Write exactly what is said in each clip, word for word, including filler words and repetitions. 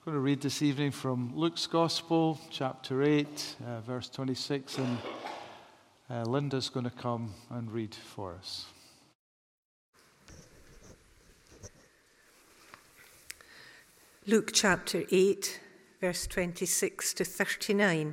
I'm going to read this evening from Luke's Gospel, chapter eight, uh, verse twenty-six, and uh, Linda's going to come and read for us. Luke chapter eight, verse twenty-six to thirty-nine.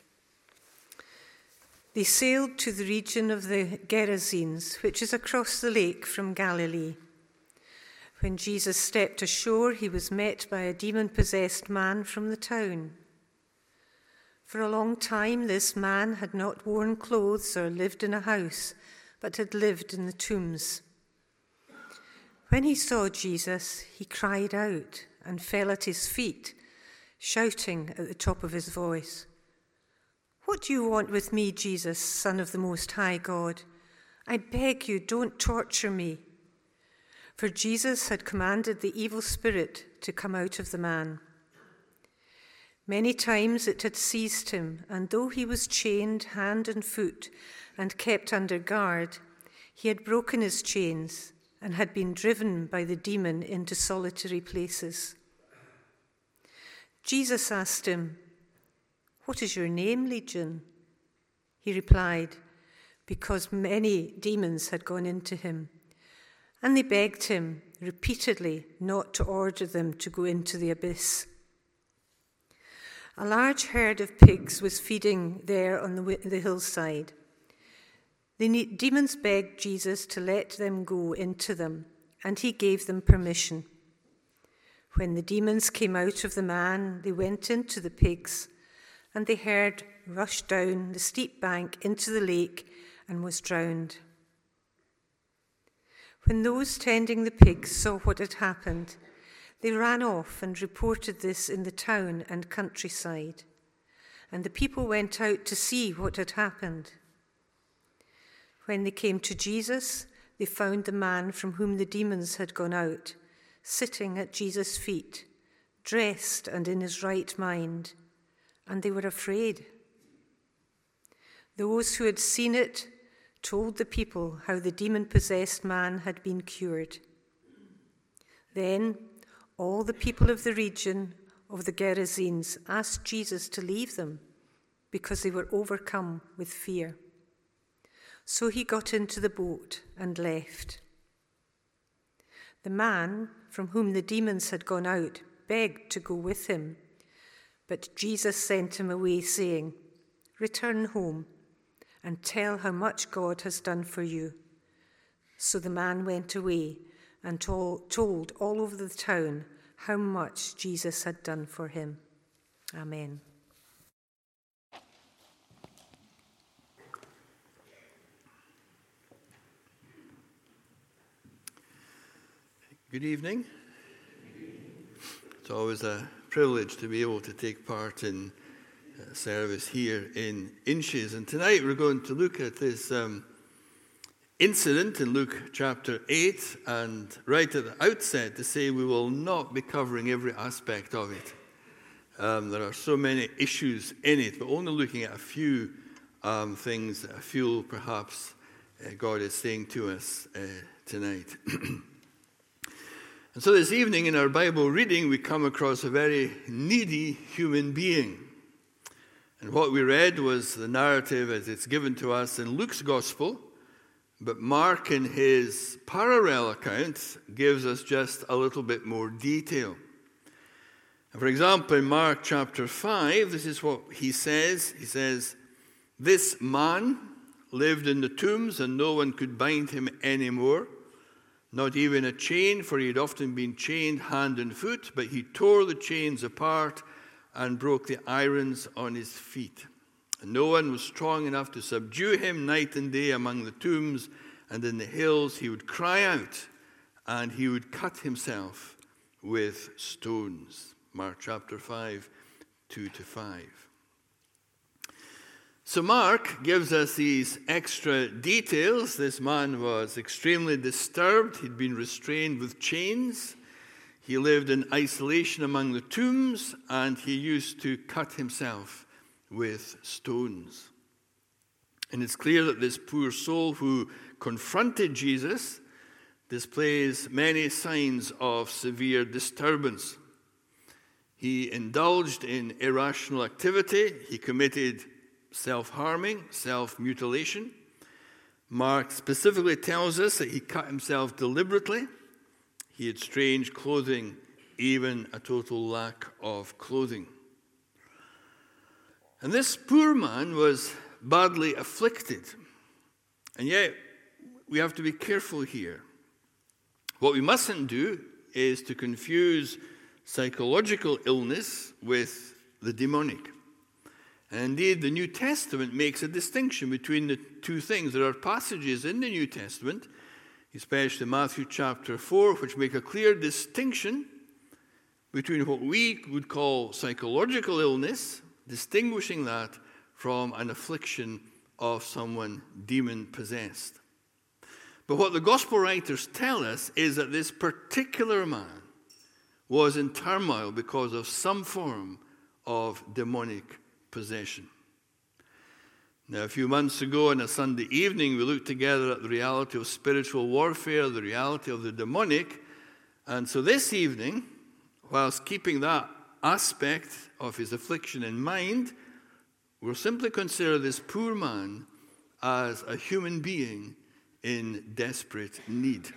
They sailed to the region of the Gerasenes, which is across the lake from Galilee. When Jesus stepped ashore, he was met by a demon-possessed man from the town. For a long time, this man had not worn clothes or lived in a house, but had lived in the tombs. When he saw Jesus, he cried out and fell at his feet, shouting at the top of his voice, "What do you want with me, Jesus, Son of the Most High God? I beg you, don't torture me." For Jesus had commanded the evil spirit to come out of the man. Many times it had seized him, and though he was chained hand and foot and kept under guard, he had broken his chains and had been driven by the demon into solitary places. Jesus asked him, "What is your name, Legion?" He replied, "Because many demons had gone into him." And they begged him repeatedly not to order them to go into the abyss. A large herd of pigs was feeding there on the, the hillside. The demons begged Jesus to let them go into them, and he gave them permission. When the demons came out of the man, they went into the pigs, and the herd rushed down the steep bank into the lake and was drowned. When those tending the pigs saw what had happened, they ran off and reported this in the town and countryside, and the people went out to see what had happened. When they came to Jesus, they found the man from whom the demons had gone out, sitting at Jesus' feet, dressed and in his right mind, and they were afraid. Those who had seen it told the people how the demon-possessed man had been cured. Then all the people of the region of the Gerasenes asked Jesus to leave them because they were overcome with fear. So he got into the boat and left. The man from whom the demons had gone out begged to go with him, but Jesus sent him away, saying, "Return home and tell how much God has done for you." So the man went away and told all over the town how much Jesus had done for him. Amen. Good evening. It's always a privilege to be able to take part in service here in Inches. And tonight we're going to look at this um, incident in Luke chapter eight, and right at the outset to say we will not be covering every aspect of it. Um, there are so many issues in it, but only looking at a few um, things that I feel perhaps uh, God is saying to us uh, tonight. And so this evening in our Bible reading, we come across a very needy human being. And what we read was the narrative as it's given to us in Luke's Gospel, but Mark in his parallel account gives us just a little bit more detail. And for example, in Mark chapter five, this is what he says. He says, "This man lived in the tombs, and no one could bind him anymore, not even a chain, for he had often been chained hand and foot, but he tore the chains apart and broke the irons on his feet. And no one was strong enough to subdue him. Night and day among the tombs and in the hills he would cry out, and he would cut himself with stones." Mark chapter five, two to five. So Mark gives us these extra details. This man was extremely disturbed. He'd been restrained with chains. He lived in isolation among the tombs, and he used to cut himself with stones. And it's clear that this poor soul who confronted Jesus displays many signs of severe disturbance. He indulged in irrational activity. He committed self-harming, self-mutilation. Mark specifically tells us that he cut himself deliberately. He had strange clothing, even a total lack of clothing. And this poor man was badly afflicted. And yet, we have to be careful here. What we mustn't do is to confuse psychological illness with the demonic. And indeed, the New Testament makes a distinction between the two things. There are passages in the New Testament, especially Matthew chapter four, which make a clear distinction between what we would call psychological illness, distinguishing that from an affliction of someone demon-possessed. But what the gospel writers tell us is that this particular man was in turmoil because of some form of demonic possession. Now, a few months ago on a Sunday evening, we looked together at the reality of spiritual warfare, the reality of the demonic. And so this evening, whilst keeping that aspect of his affliction in mind, we'll simply consider this poor man as a human being in desperate need.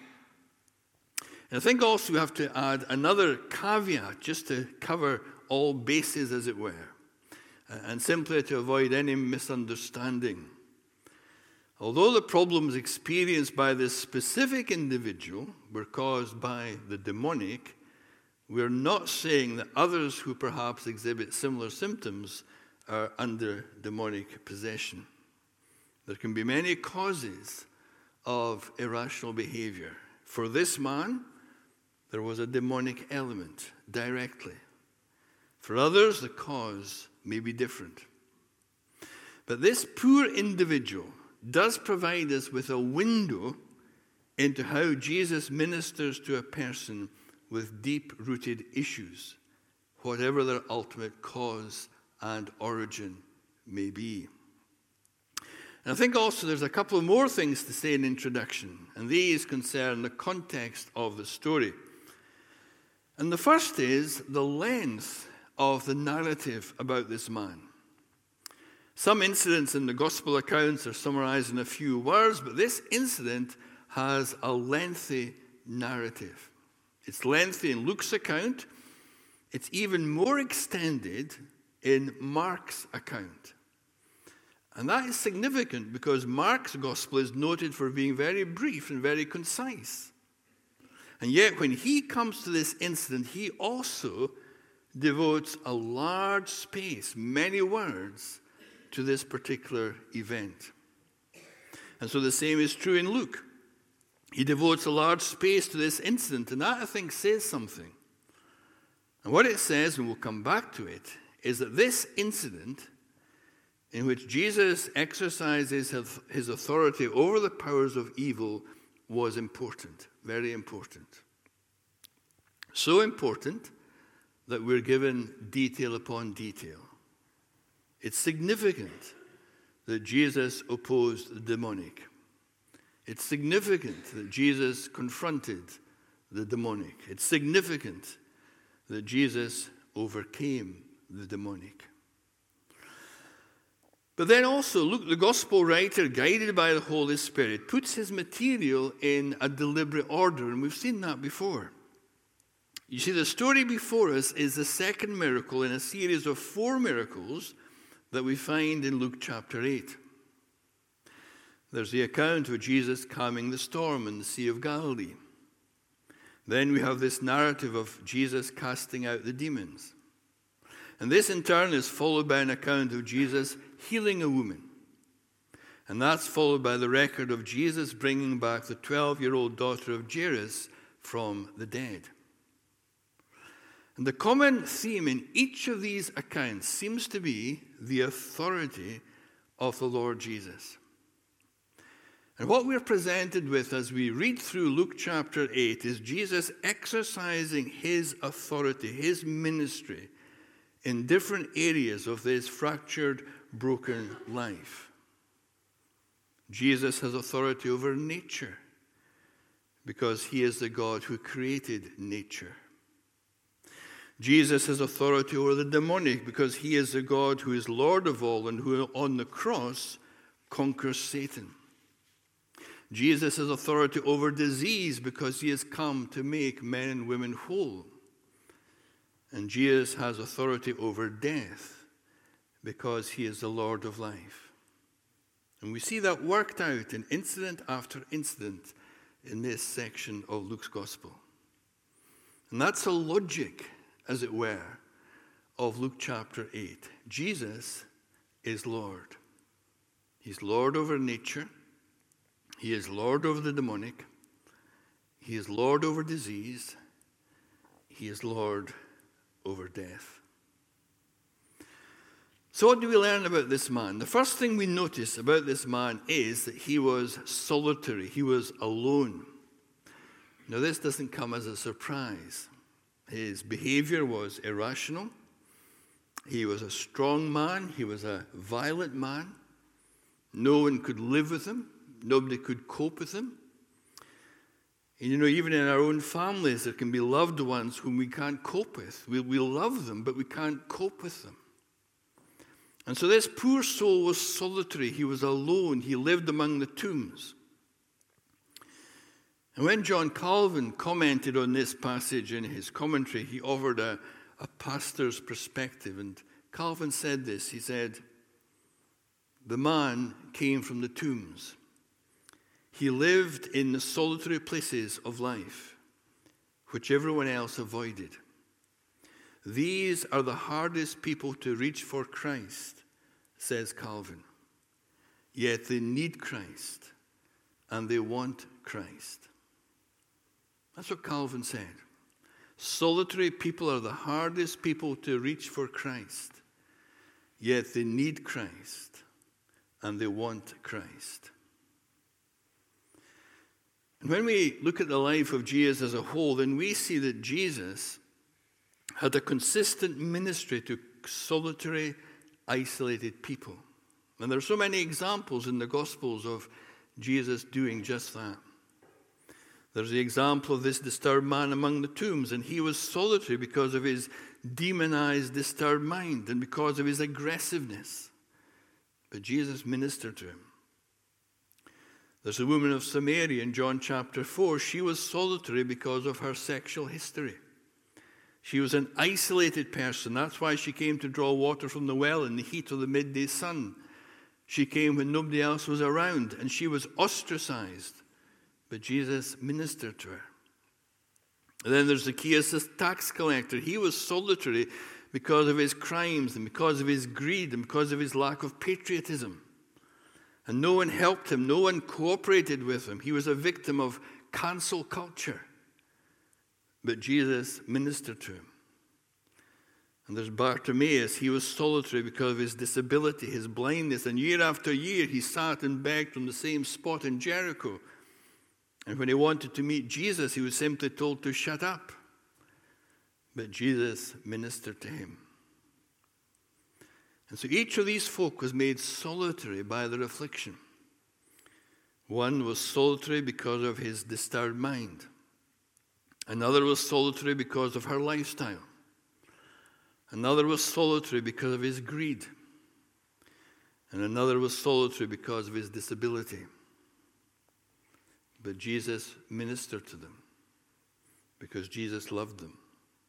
And I think also we have to add another caveat just to cover all bases, as it were, and simply to avoid any misunderstanding. Although the problems experienced by this specific individual were caused by the demonic, we're not saying that others who perhaps exhibit similar symptoms are under demonic possession. There can be many causes of irrational behavior. For this man, there was a demonic element directly. For others, the cause may be different. But this poor individual does provide us with a window into how Jesus ministers to a person with deep-rooted issues, whatever their ultimate cause and origin may be. And I think also there's a couple of more things to say in introduction, and these concern the context of the story. And the first is the length of the narrative about this man. Some incidents in the gospel accounts are summarized in a few words, but this incident has a lengthy narrative. It's lengthy in Luke's account. It's even more extended in Mark's account. And that is significant because Mark's gospel is noted for being very brief and very concise. And yet when he comes to this incident, he also devotes a large space, many words, to this particular event. And so the same is true in Luke. He devotes a large space to this incident, and that, I think, says something. And what it says, and we'll come back to it, is that this incident in which Jesus exercises his authority over the powers of evil was important, very important. So important that we're given detail upon detail. It's significant that Jesus opposed the demonic. It's significant that Jesus confronted the demonic. It's significant that Jesus overcame the demonic. But then also, Luke, the gospel writer, guided by the Holy Spirit, puts his material in a deliberate order, and we've seen that before. You see, the story before us is the second miracle in a series of four miracles that we find in Luke chapter eight. There's the account of Jesus calming the storm in the Sea of Galilee. Then we have this narrative of Jesus casting out the demons. And this in turn is followed by an account of Jesus healing a woman. And that's followed by the record of Jesus bringing back the twelve-year-old daughter of Jairus from the dead. And the common theme in each of these accounts seems to be the authority of the Lord Jesus. And what we're presented with as we read through Luke chapter eight is Jesus exercising his authority, his ministry, in different areas of this fractured, broken life. Jesus has authority over nature because he is the God who created nature. Jesus has authority over the demonic because he is the God who is Lord of all and who on the cross conquers Satan. Jesus has authority over disease because he has come to make men and women whole. And Jesus has authority over death because he is the Lord of life. And we see that worked out in incident after incident in this section of Luke's Gospel. And that's the logic, as it were, of Luke chapter eight. Jesus is Lord. He's Lord over nature. He is Lord over the demonic. He is Lord over disease. He is Lord over death. So what do we learn about this man? The first thing we notice about this man is that he was solitary. He was alone. Now this doesn't come as a surprise. His behavior was irrational. He was a strong man. He was a violent man. No one could live with him. Nobody could cope with him. And you know, even in our own families, there can be loved ones whom we can't cope with. We, we love them, but we can't cope with them. And so this poor soul was solitary. He was alone. He lived among the tombs. And when John Calvin commented on this passage in his commentary, he offered a, a pastor's perspective. And Calvin said this. He said, "The man came from the tombs. He lived in the solitary places of life, which everyone else avoided. These are the hardest people to reach for Christ," says Calvin. "Yet they need Christ, and they want Christ." That's what Calvin said. Solitary people are the hardest people to reach for Christ, yet they need Christ, and they want Christ. And when we look at the life of Jesus as a whole, then we see that Jesus had a consistent ministry to solitary, isolated people. And there are so many examples in the Gospels of Jesus doing just that. There's the example of this disturbed man among the tombs, and he was solitary because of his demonized, disturbed mind and because of his aggressiveness. But Jesus ministered to him. There's the woman of Samaria in John chapter four. She was solitary because of her sexual history. She was an isolated person. That's why she came to draw water from the well in the heat of the midday sun. She came when nobody else was around, and she was ostracized. But Jesus ministered to her. And then there's Zacchaeus, the tax collector. He was solitary because of his crimes and because of his greed and because of his lack of patriotism. And no one helped him. No one cooperated with him. He was a victim of cancel culture. But Jesus ministered to him. And there's Bartimaeus. He was solitary because of his disability, his blindness. And year after year, he sat and begged from the same spot in Jericho. And when he wanted to meet Jesus, he was simply told to shut up. But Jesus ministered to him. And so each of these folk was made solitary by their affliction. One was solitary because of his disturbed mind. Another was solitary because of her lifestyle. Another was solitary because of his greed. And another was solitary because of his disability. But Jesus ministered to them because Jesus loved them.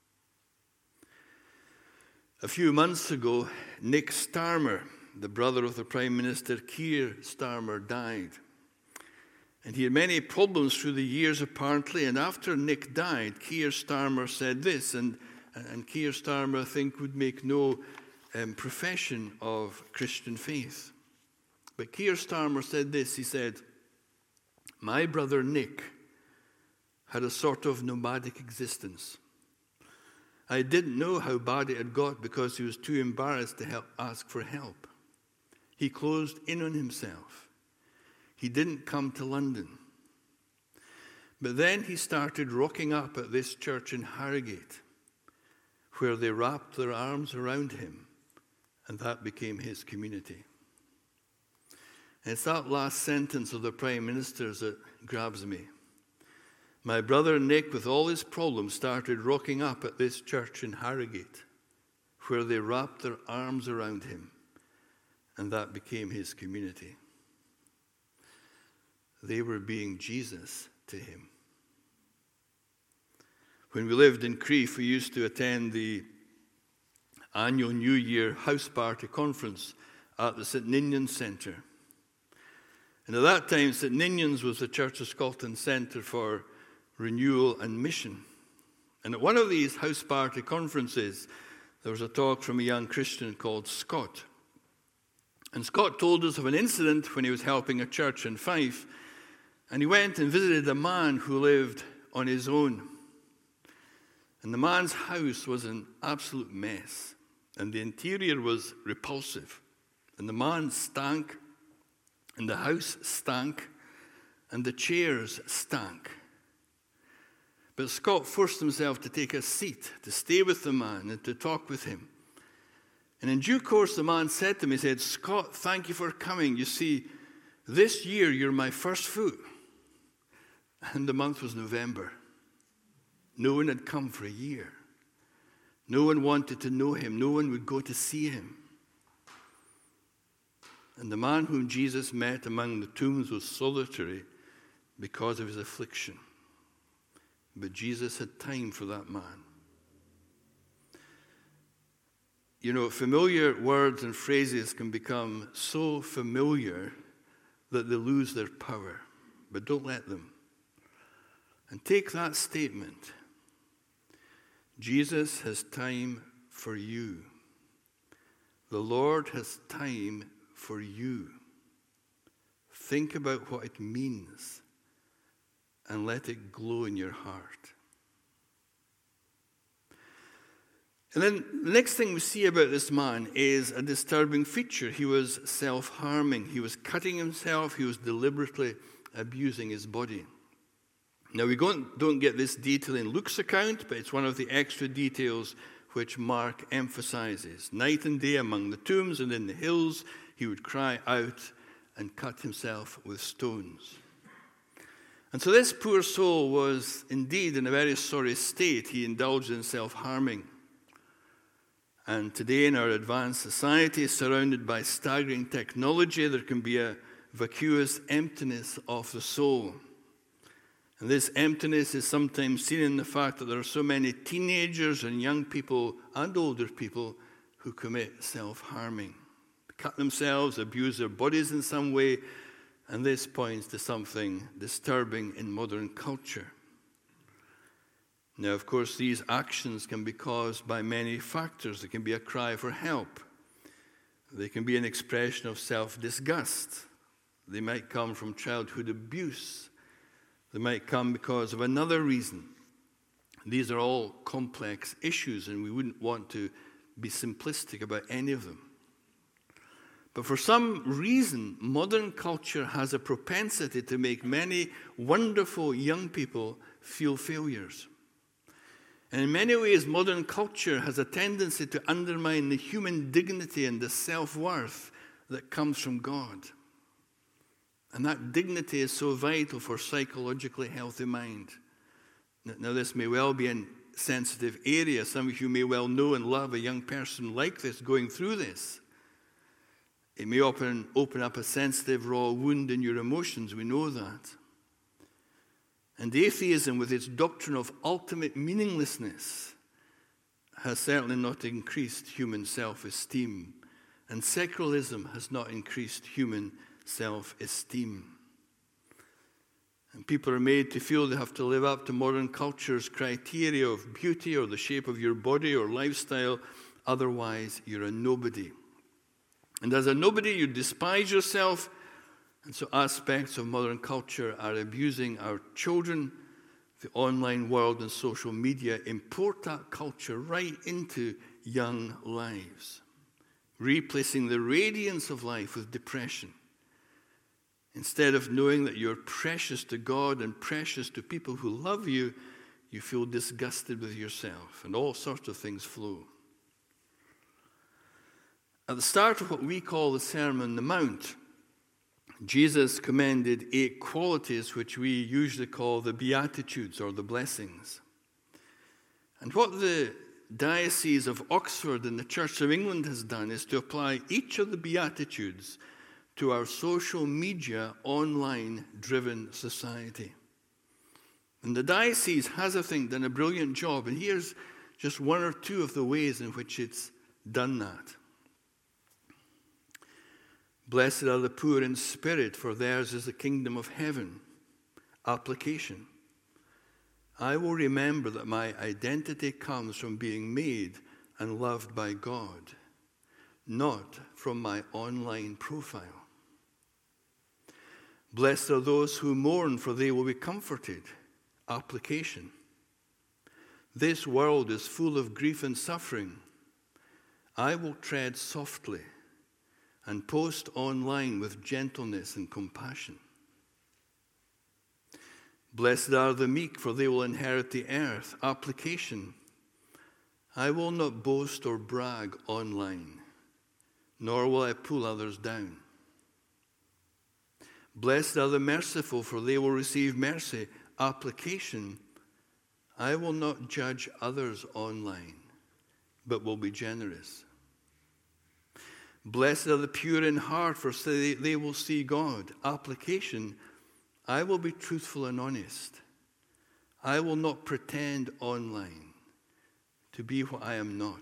A few months ago, Nick Starmer, the brother of the Prime Minister Keir Starmer, died. And he had many problems through the years, apparently. And after Nick died, Keir Starmer said this, and, and Keir Starmer, I think, would make no um, profession of Christian faith. But Keir Starmer said this, he said, "My brother Nick had a sort of nomadic existence. I didn't know how bad it had got because he was too embarrassed to help, ask for help. He closed in on himself. He didn't come to London. But then he started rocking up at this church in Harrogate, where they wrapped their arms around him, and that became his community." And it's that last sentence of the Prime Minister's that grabs me. my brother Nick, with all his problems, started rocking up at this church in Harrogate, where they wrapped their arms around him, and that became his community. They were being Jesus to him. When we lived in Crieff, we used to attend the annual New Year house party conference at the St Ninians Centre. And at that time, St Ninians was the Church of Scotland Centre for Renewal and Mission. And at one of these house party conferences, there was a talk from a young Christian called Scott. And Scott told us of an incident when he was helping a church in Fife, and he went and visited a man who lived on his own. And the man's house was an absolute mess, and the interior was repulsive. And the man stank, and the house stank, and the chairs stank. But Scott forced himself to take a seat, to stay with the man, and to talk with him. And in due course, the man said to me, he said, "Scott, thank you for coming. You see, this year you're my first fruit." And the month was November. No one had come for a year. No one wanted to know him. No one would go to see him. And the man whom Jesus met among the tombs was solitary because of his affliction. But Jesus had time for that man. You know, familiar words and phrases can become so familiar that they lose their power. But don't let them. And take that statement. Jesus has time for you. The Lord has time for you. Think about what it means and let it glow in your heart. And then the next thing we see about this man is a disturbing feature. He was self-harming. He was cutting himself. He was deliberately abusing his body. Now, we don't get this detail in Luke's account, but it's one of the extra details which Mark emphasizes. Night and day among the tombs and in the hills, he would cry out and cut himself with stones. And so this poor soul was indeed in a very sorry state. He indulged in self-harming. And today in our advanced society, surrounded by staggering technology, there can be a vacuous emptiness of the soul. And this emptiness is sometimes seen in the fact that there are so many teenagers and young people and older people who commit self-harming. Cut themselves, abuse their bodies in some way, and this points to something disturbing in modern culture. Now, of course, these actions can be caused by many factors. It can be a cry for help. They can be an expression of self-disgust. They might come from childhood abuse. They might come because of another reason. These are all complex issues, and we wouldn't want to be simplistic about any of them. But for some reason, modern culture has a propensity to make many wonderful young people feel failures. And in many ways, modern culture has a tendency to undermine the human dignity and the self-worth that comes from God. And that dignity is so vital for a psychologically healthy mind. Now, this may well be a sensitive area. Some of you may well know and love a young person like this going through this. It may open, open up a sensitive, raw wound in your emotions. We know that. And atheism, with its doctrine of ultimate meaninglessness, has certainly not increased human self-esteem. And secularism has not increased human self-esteem. And people are made to feel they have to live up to modern culture's criteria of beauty or the shape of your body or lifestyle. Otherwise, you're a nobody. And as a nobody, you despise yourself. And so aspects of modern culture are abusing our children. The online world and social media import that culture right into young lives, replacing the radiance of life with depression. Instead of knowing that you're precious to God and precious to people who love you, you feel disgusted with yourself, and all sorts of things flow. At the start of what we call the Sermon on the Mount, Jesus commended eight qualities which we usually call the Beatitudes or the blessings. And what the Diocese of Oxford and the Church of England has done is to apply each of the Beatitudes to our social media, online-driven society. And the diocese has, I think, done a brilliant job. And here's just one or two of the ways in which it's done that. Blessed are the poor in spirit, for theirs is the kingdom of heaven. Application. I will remember that my identity comes from being made and loved by God, not from my online profile. Blessed are those who mourn, for they will be comforted. Application. This world is full of grief and suffering. I will tread softly and post online with gentleness and compassion. Blessed are the meek, for they will inherit the earth. Application. I will not boast or brag online, nor will I pull others down. Blessed are the merciful, for they will receive mercy. Application. I will not judge others online, but will be generous. Blessed are the pure in heart, for they will see God. Application. I will be truthful and honest. I will not pretend online to be what I am not.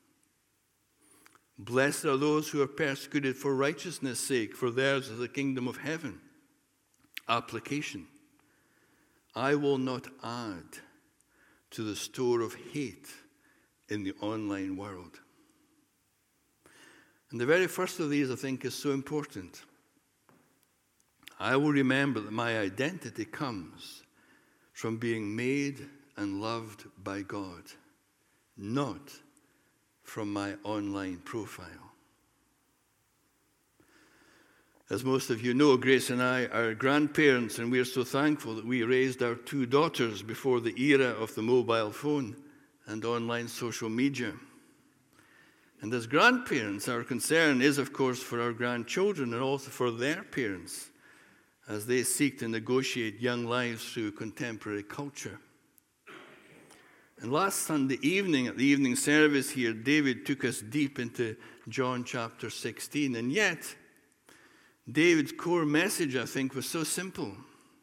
Blessed are those who are persecuted for righteousness' sake, for theirs is the kingdom of heaven. Application. I will not add to the store of hate in the online world. And the very first of these, I think, is so important. I will remember that my identity comes from being made and loved by God, not from my online profile. As most of you know, Grace and I are grandparents, and we are so thankful that we raised our two daughters before the era of the mobile phone and online social media. And as grandparents, our concern is, of course, for our grandchildren and also for their parents as they seek to negotiate young lives through contemporary culture. And last Sunday evening at the evening service here, David took us deep into John chapter sixteen. And yet, David's core message, I think, was so simple.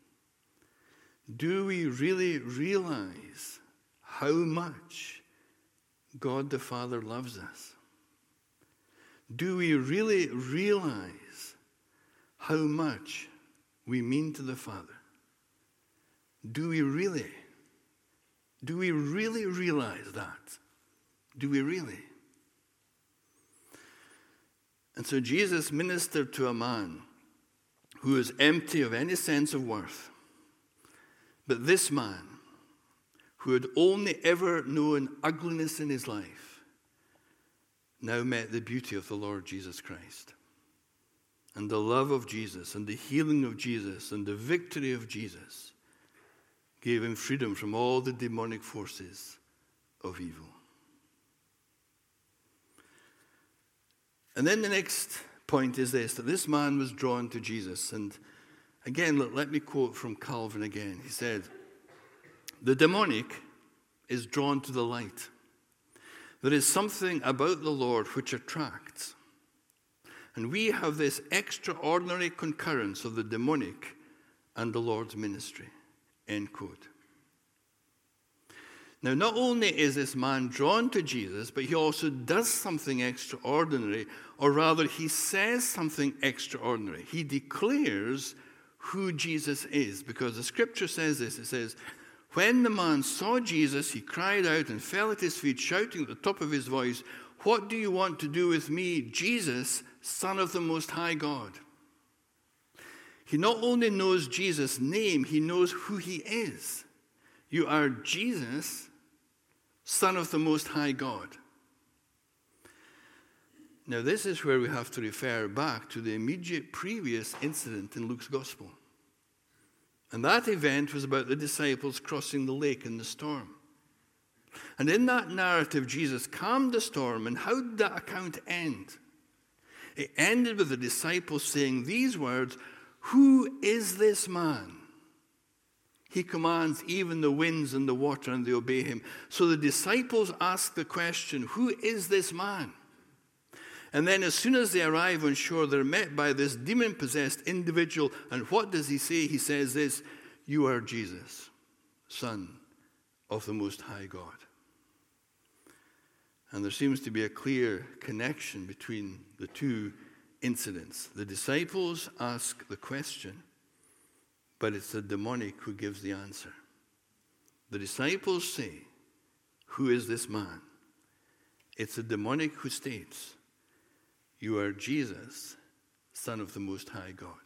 Do we really realize how much God the Father loves us? Do we really realize how much we mean to the Father? Do we really? Do we really realize that? Do we really? And so Jesus ministered to a man who is empty of any sense of worth. But this man, who had only ever known ugliness in his life, now met the beauty of the Lord Jesus Christ. And the love of Jesus, and the healing of Jesus, and the victory of Jesus gave him freedom from all the demonic forces of evil. And then the next point is this, that this man was drawn to Jesus. And again, let, let me quote from Calvin again. He said, the demonic is drawn to the light. There is something about the Lord which attracts. And we have this extraordinary concurrence of the demonic and the Lord's ministry. End quote. Now, not only is this man drawn to Jesus, but he also does something extraordinary, or rather, he says something extraordinary. He declares who Jesus is, because the scripture says this. It says, when the man saw Jesus, he cried out and fell at his feet, shouting at the top of his voice, "What do you want to do with me, Jesus, Son of the Most High God?" He not only knows Jesus' name, he knows who he is. You are Jesus, Son of the Most High God. Now, this is where we have to refer back to the immediate previous incident in Luke's Gospel. And that event was about the disciples crossing the lake in the storm. And in that narrative, Jesus calmed the storm. And how did that account end? It ended with the disciples saying these words, "Who is this man? He commands even the winds and the water, and they obey him." So the disciples ask the question, "Who is this man?" And then as soon as they arrive on shore, they're met by this demon-possessed individual. And what does he say? He says this, "You are Jesus, Son of the Most High God." And there seems to be a clear connection between the two incidents. The disciples ask the question, but it's the demonic who gives the answer. The disciples say, "Who is this man?" It's the demonic who states, "You are Jesus, Son of the Most High God."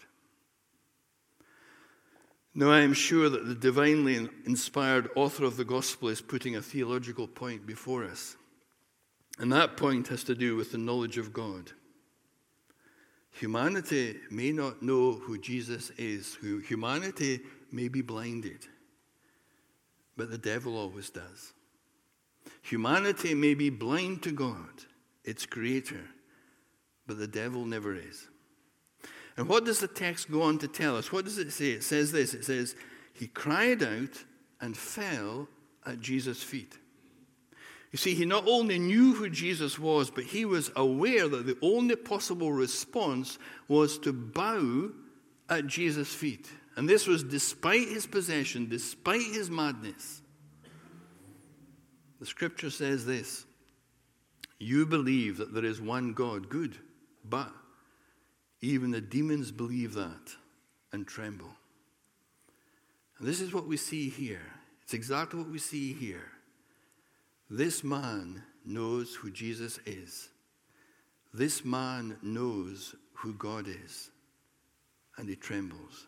Now, I am sure that the divinely inspired author of the gospel is putting a theological point before us. And that point has to do with the knowledge of God. Humanity may not know who Jesus is. Humanity may be blinded, but the devil always does. Humanity may be blind to God, its creator, but the devil never is. And what does the text go on to tell us? What does it say? It says this. It says, "He cried out and fell at Jesus' feet." You see, he not only knew who Jesus was, but he was aware that the only possible response was to bow at Jesus' feet. And this was despite his possession, despite his madness. The scripture says this, "You believe that there is one God, good, but even the demons believe that and tremble." And this is what we see here. It's exactly what we see here. This man knows who Jesus is. This man knows who God is, and he trembles.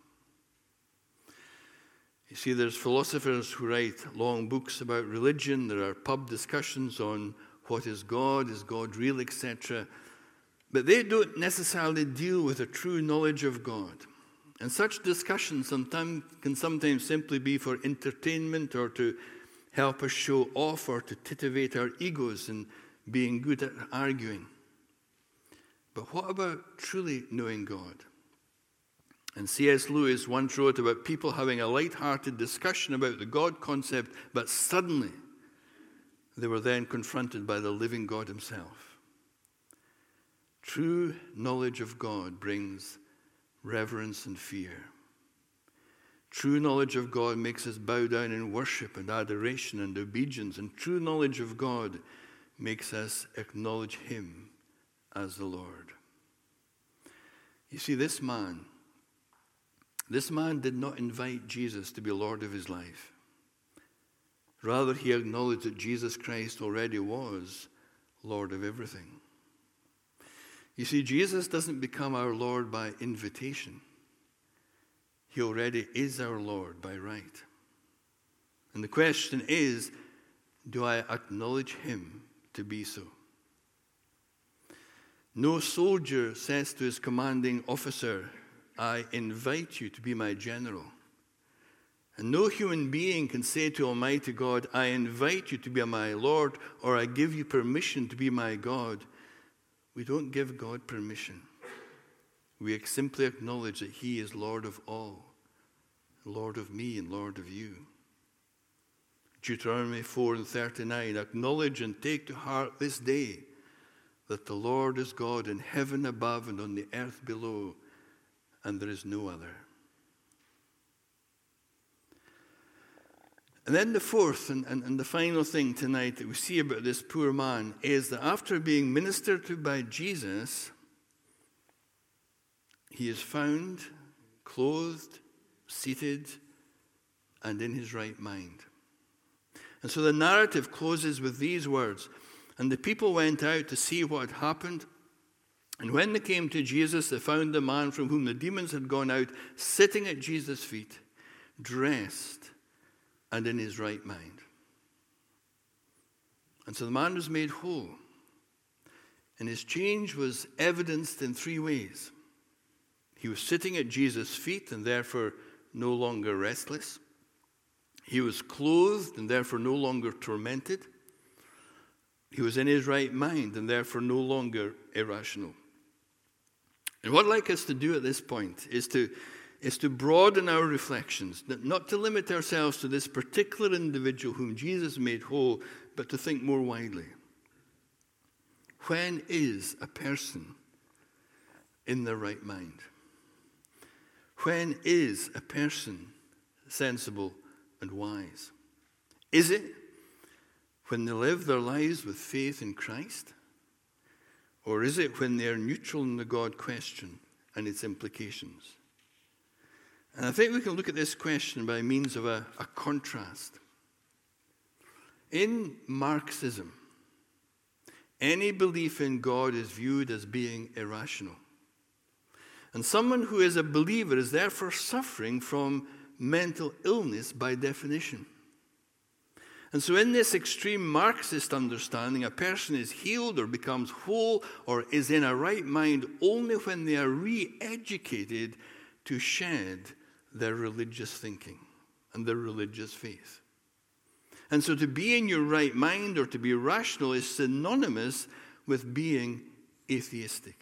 You see, there's philosophers who write long books about religion. There are pub discussions on what is God, is God real, et cetera. But they don't necessarily deal with a true knowledge of God. And such discussions sometimes can sometimes simply be for entertainment or to help us show off or to titivate our egos in being good at arguing. But what about truly knowing God? And C S Lewis once wrote about people having a light-hearted discussion about the God concept, but suddenly they were then confronted by the living God himself. True knowledge of God brings reverence and fear. True knowledge of God makes us bow down in worship and adoration and obedience. And true knowledge of God makes us acknowledge him as the Lord. You see, this man, this man did not invite Jesus to be Lord of his life. Rather, he acknowledged that Jesus Christ already was Lord of everything. You see, Jesus doesn't become our Lord by invitation. He already is our Lord by right. And the question is, do I acknowledge him to be so? No soldier says to his commanding officer, "I invite you to be my general." And no human being can say to Almighty God, "I invite you to be my Lord," or "I give you permission to be my God." We don't give God permission. We simply acknowledge that he is Lord of all, Lord of me and Lord of you. Deuteronomy four and thirty-nine, "Acknowledge and take to heart this day that the Lord is God in heaven above and on the earth below, and there is no other." And then the fourth and, and, and the final thing tonight that we see about this poor man is that after being ministered to by Jesus, he is found clothed, seated, and in his right mind. And so the narrative closes with these words, "And the people went out to see what had happened. And when they came to Jesus, they found the man from whom the demons had gone out sitting at Jesus' feet, dressed and in his right mind." And so the man was made whole. And his change was evidenced in three ways. He was sitting at Jesus' feet and therefore no longer restless. He was clothed and therefore no longer tormented. He was in his right mind and therefore no longer irrational. And what I'd like us to do at this point is to is to broaden our reflections, not to limit ourselves to this particular individual whom Jesus made whole, but to think more widely. When is a person in their right mind? When is a person sensible and wise? Is it when they live their lives with faith in Christ? Or is it when they are neutral in the God question and its implications? And I think we can look at this question by means of a, a contrast. In Marxism, any belief in God is viewed as being irrational. And someone who is a believer is therefore suffering from mental illness by definition. And so in this extreme Marxist understanding, a person is healed or becomes whole or is in a right mind only when they are re-educated to shed their religious thinking and their religious faith. And so to be in your right mind or to be rational is synonymous with being atheistic.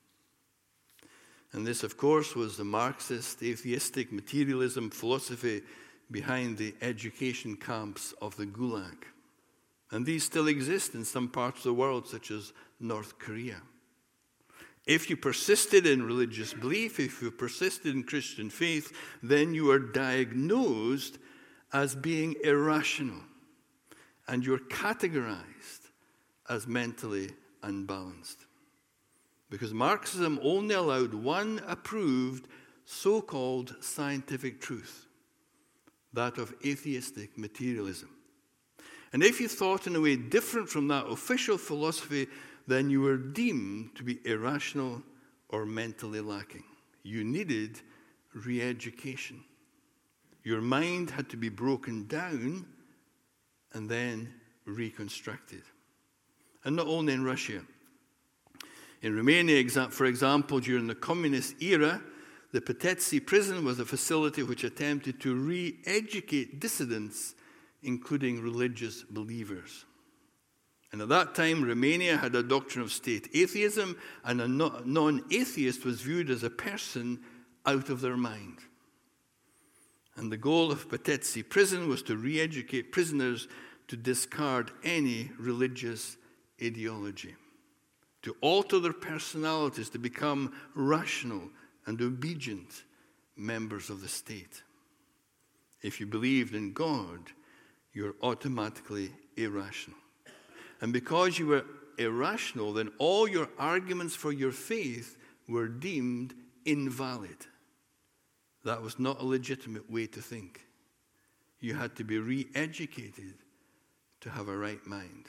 And this, of course, was the Marxist atheistic materialism philosophy behind the education camps of the Gulag. And these still exist in some parts of the world, such as North Korea. If you persisted in religious belief, if you persisted in Christian faith, then you are diagnosed as being irrational, and you're categorized as mentally unbalanced. Because Marxism only allowed one approved so-called scientific truth, that of atheistic materialism. And if you thought in a way different from that official philosophy, then you were deemed to be irrational or mentally lacking. You needed re-education. Your mind had to be broken down and then reconstructed. And not only in Russia. In Romania, for example, during the communist era, the Peteți prison was a facility which attempted to re-educate dissidents, including religious believers. And at that time, Romania had a doctrine of state atheism, and a non-atheist was viewed as a person out of their mind. And the goal of Peteți prison was to re-educate prisoners to discard any religious ideology, to alter their personalities to become rational and obedient members of the state. If you believed in God, you're automatically irrational. And because you were irrational, then all your arguments for your faith were deemed invalid. That was not a legitimate way to think. You had to be re-educated to have a right mind.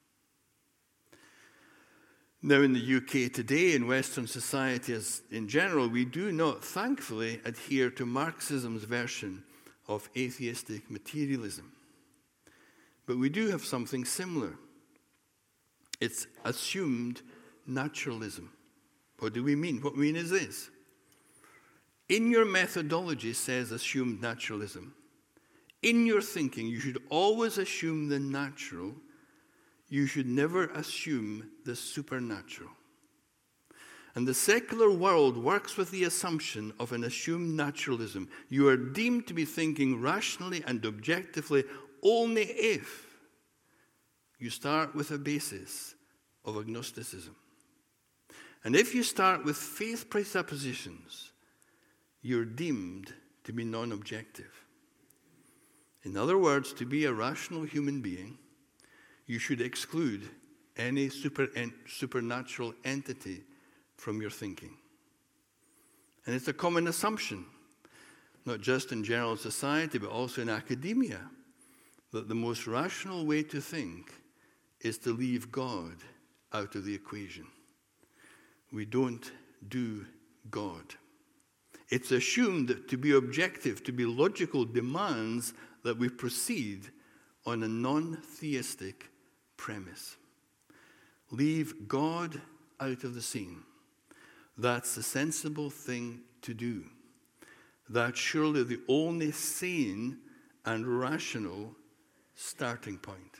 Now, in the U K today, in Western society as in general, we do not, thankfully, adhere to Marxism's version of atheistic materialism. But we do have something similar. It's assumed naturalism. What do we mean? What we mean is this. In your methodology says assumed naturalism. In your thinking, you should always assume the natural. You should never assume the supernatural. And the secular world works with the assumption of an assumed naturalism. You are deemed to be thinking rationally and objectively only if you start with a basis of agnosticism. And if you start with faith presuppositions, you're deemed to be non-objective. In other words, to be a rational human being, you should exclude any super, en, supernatural entity from your thinking. And it's a common assumption, not just in general society, but also in academia, that the most rational way to think is to leave God out of the equation. We don't do God. It's assumed that to be objective, to be logical, demands that we proceed on a non-theistic premise. Leave God out of the scene. That's the sensible thing to do. That's surely the only sane and rational starting point.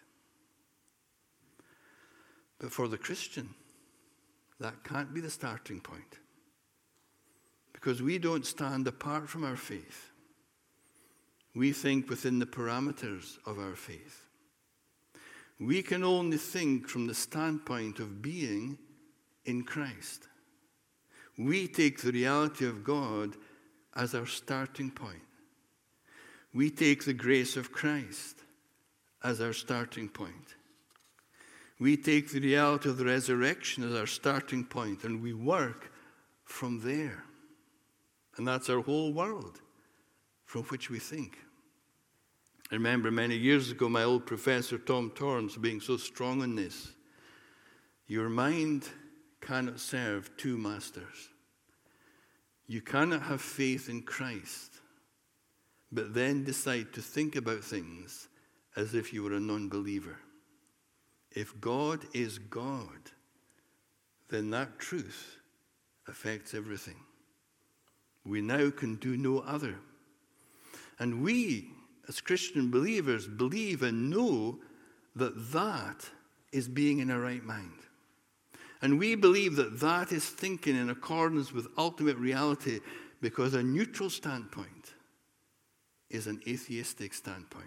But for the Christian, that can't be the starting point. Because we don't stand apart from our faith. We think within the parameters of our faith. We can only think from the standpoint of being in Christ. We take the reality of God as our starting point. We take the grace of Christ as our starting point. We take the reality of the resurrection as our starting point, and we work from there. And that's our whole world from which we think. I remember many years ago my old professor Tom Torrance being so strong on this. Your mind cannot serve two masters. You cannot have faith in Christ, but then decide to think about things as if you were a non-believer. If God is God, then that truth affects everything. We now can do no other. And we, as Christian believers, believe and know that that is being in our right mind. And we believe that that is thinking in accordance with ultimate reality, because a neutral standpoint is an atheistic standpoint.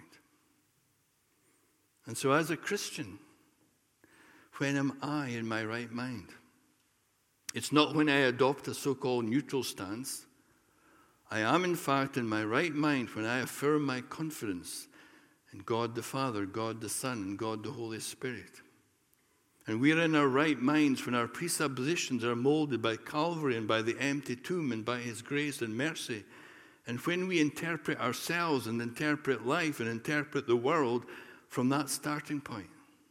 And so as a Christian, when am I in my right mind? It's not when I adopt a so-called neutral stance. I am, in fact, in my right mind when I affirm my confidence in God the Father, God the Son, and God the Holy Spirit. And we are in our right minds when our presuppositions are molded by Calvary and by the empty tomb and by His grace and mercy. And when we interpret ourselves and interpret life and interpret the world from that starting point.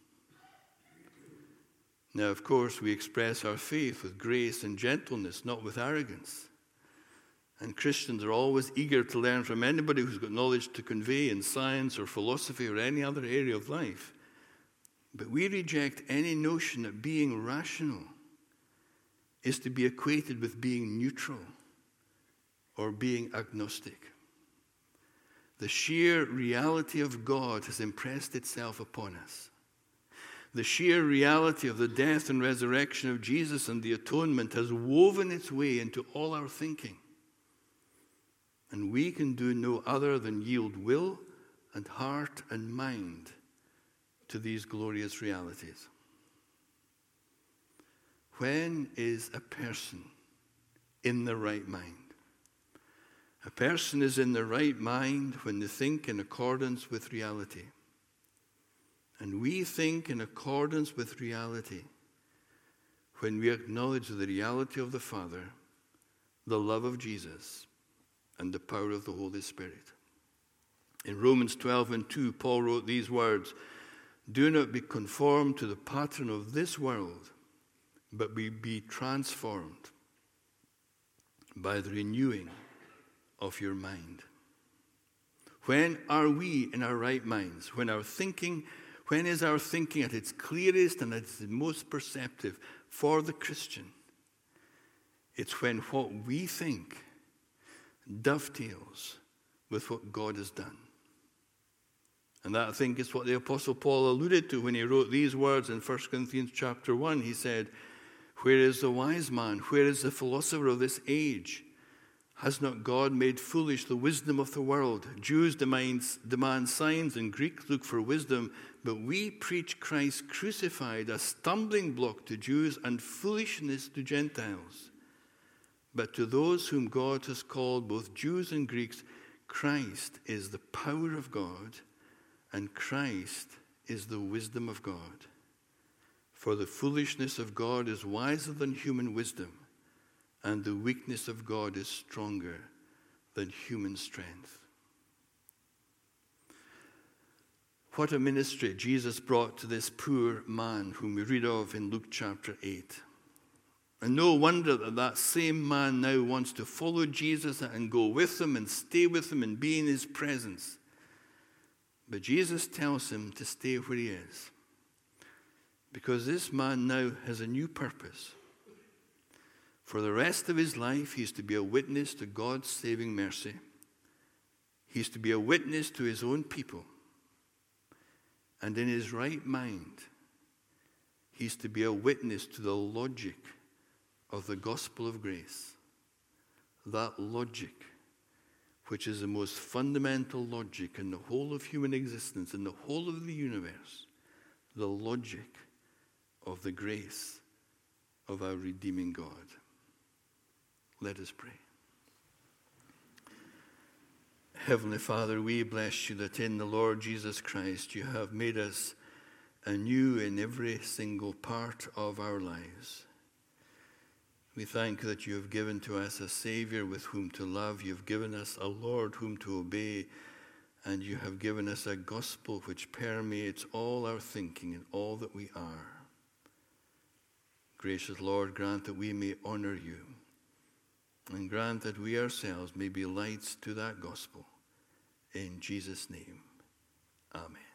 Now, of course, we express our faith with grace and gentleness, not with arrogance. And Christians are always eager to learn from anybody who's got knowledge to convey in science or philosophy or any other area of life. But we reject any notion that being rational is to be equated with being neutral or being agnostic. The sheer reality of God has impressed itself upon us. The sheer reality of the death and resurrection of Jesus and the atonement has woven its way into all our thinking. And we can do no other than yield will and heart and mind to these glorious realities. When is a person in the right mind? A person is in the right mind when they think in accordance with reality. And we think in accordance with reality when we acknowledge the reality of the Father, the love of Jesus, and the power of the Holy Spirit. In Romans twelve and two, Paul wrote these words, "Do not be conformed to the pattern of this world, but be, be transformed by the renewing of your mind." When are we in our right minds? When our thinking, when is our thinking at its clearest and at its most perceptive for the Christian? It's when what we think dovetails with what God has done. And that, I think, is what the Apostle Paul alluded to when he wrote these words in First Corinthians chapter one. He said, "Where is the wise man? Where is the philosopher of this age? Has not God made foolish the wisdom of the world? Jews demand, demand signs and Greeks look for wisdom, but we preach Christ crucified, a stumbling block to Jews and foolishness to Gentiles. But to those whom God has called, both Jews and Greeks, Christ is the power of God, and Christ is the wisdom of God. For the foolishness of God is wiser than human wisdom, and the weakness of God is stronger than human strength." What a ministry Jesus brought to this poor man whom we read of in Luke chapter eight. And no wonder that that same man now wants to follow Jesus and go with him and stay with him and be in his presence. But Jesus tells him to stay where he is, because this man now has a new purpose. For the rest of his life, he's to be a witness to God's saving mercy. He's to be a witness to his own people. And in his right mind, he's to be a witness to the logic of the gospel of grace. that logic, which is the most fundamental logic in the whole of human existence, in the whole of the universe, the logic of the grace of our redeeming God. Let us pray. Heavenly Father, we bless you that in the Lord Jesus Christ you have made us anew in every single part of our lives. We thank you that you have given to us a Savior with whom to love. You have given us a Lord whom to obey. And you have given us a gospel which permeates all our thinking and all that we are. Gracious Lord, grant that we may honor you. And grant that we ourselves may be lights to that gospel. In Jesus' name, amen.